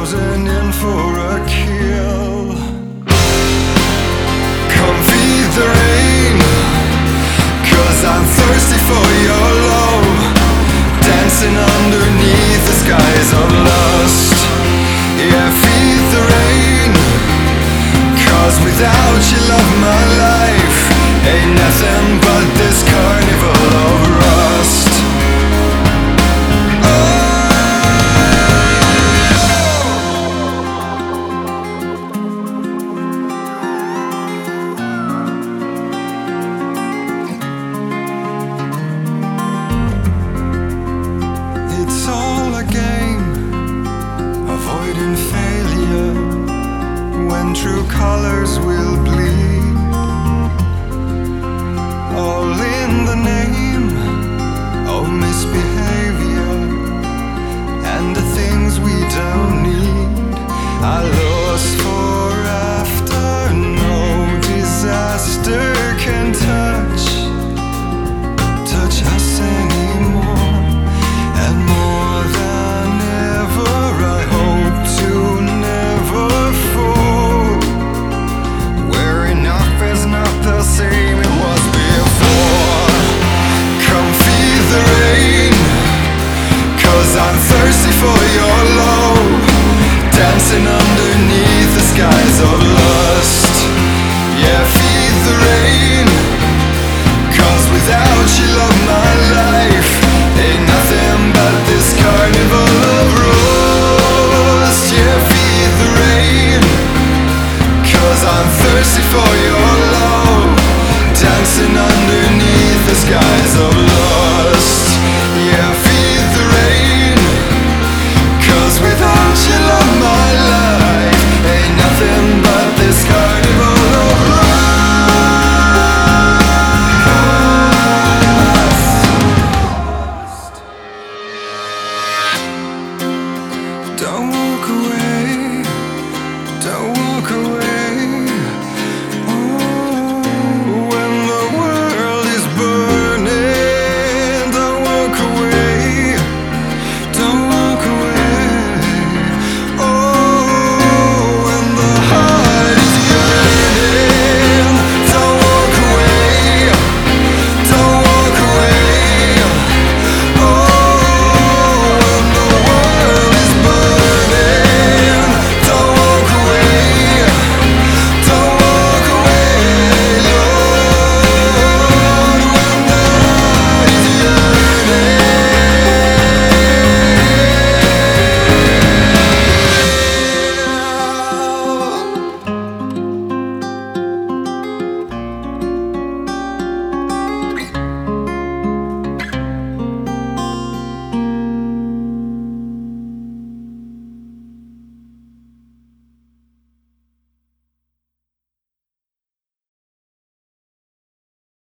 closing in for a kill. Come feed the rain, 'cause I'm thirsty for your love. Dancing underneath the skies of lust. Yeah, feed the rain, 'cause without you, love, my life ain't nothing but this carnival of rust. It's all a game, avoiding failure, when true colors will bleed.